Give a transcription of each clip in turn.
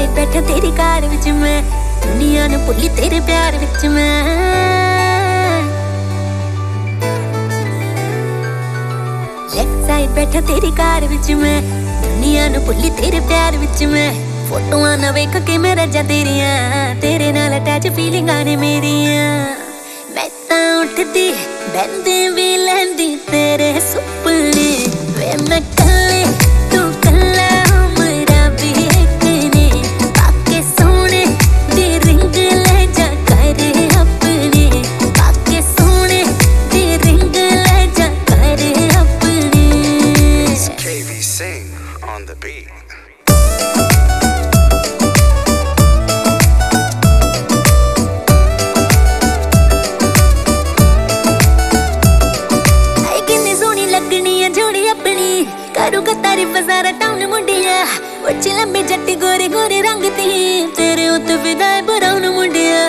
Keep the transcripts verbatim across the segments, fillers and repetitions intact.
बैठा तेरी car which मैं, दुनिया ने भुली तेरे प्यार विच मैं। लेफ्ट साइड बैठा तेरी कार विच मैं, दुनिया ने भुली तेरे प्यार विच मैं। फोटोआं ना वेख के मैं रजा तेरियां, तेरे नाल अटैच फीलिंगां ने मेरियां। मैं तां उठदी बहंदी भी लैंदी तेरे सुपने, वे मैं कल्ले तू कल्ला मेरा भी एक ने। काके सोने दी रिंग ले जा कर अपने, काके सोने दी रिंग ले जा कर अपने। K V Singh on the beat. करूँगा तारीफ सारा टाउन मुंडिया, उच्च लंबी जट्टी गोरे गोरे रंग ती, तेरे उत्ते फिदाए ब्राउन मुंडिया।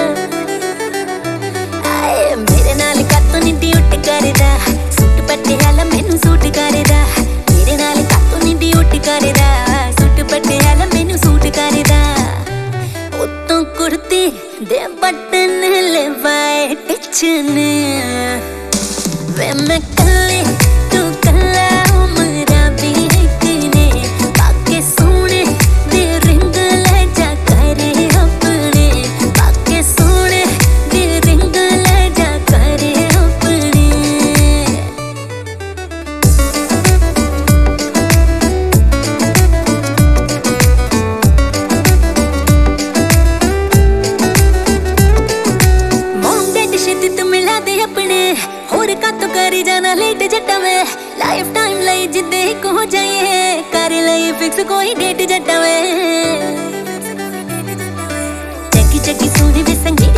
आए मेरे नाल कातों नी उठ करदा, सूट पटियाला मैनू सूट करदा। मेरे नाल कातों नी उठ करदा, सूट पटियाला मैनू सूट करदा। उत्तों कुर्ती दे बटन लवाए टिच ने, वे मैं कल्ले तू कल्ला जाना लेट जट्टा में। लाइफ टाइम लई जिद्दे एक हो जाइए, कर लई फिक्स कोई डेट जट्टा में। चकी चकी सोने वे संगी